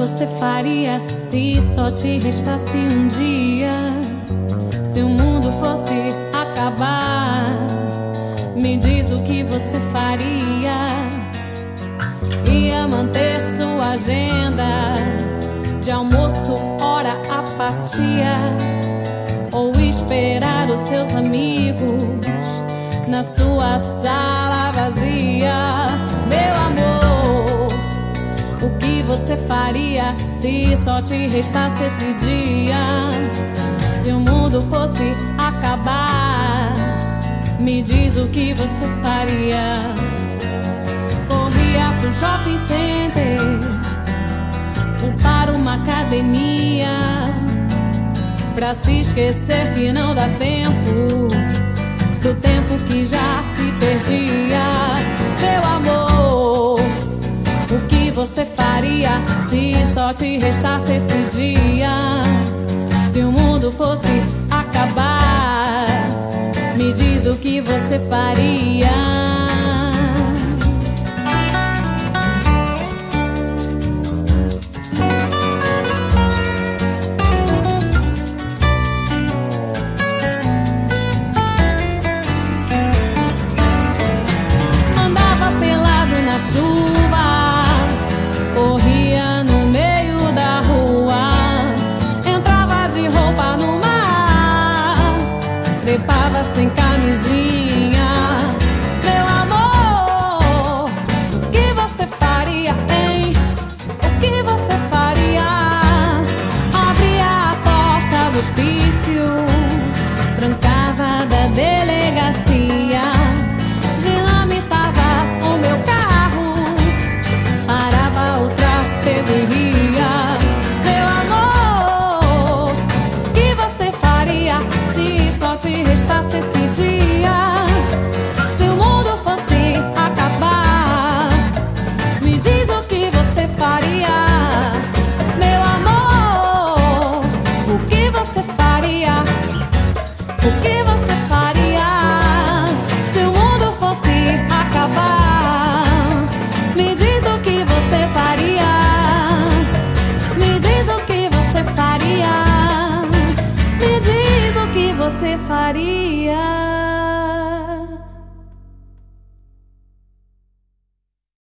você faria se só te restasse um dia? Se o mundo fosse acabar, me diz o que você faria. Ia manter sua agenda de almoço, hora, apatia, ou esperar os seus amigos na sua sala vazia? Meu amor, o que você faria se só te restasse esse dia? Se o mundo fosse acabar, me diz o que você faria. Corria pro shopping center ou para uma academia, pra se esquecer que não dá tempo do tempo que já se perdia. Meu amor, o que você faria se só te restasse esse dia? Se o mundo fosse acabar, me diz o que você faria. Na chuva, corria no meio da rua, entrava de roupa no mar, trepava sem camisinha. Meu amor, o que você faria, hein? O que você faria? Abria a porta do hospício, trancava da delegacia, dinamitava o meu carro, ria. Meu amor, o que você faria se só te restasse esse dia? Se o mundo fosse acabar, me diz o que você faria. Meu amor, o que você faria? O que você faria se o mundo fosse acabar? Me diz o que você faria. Você faria?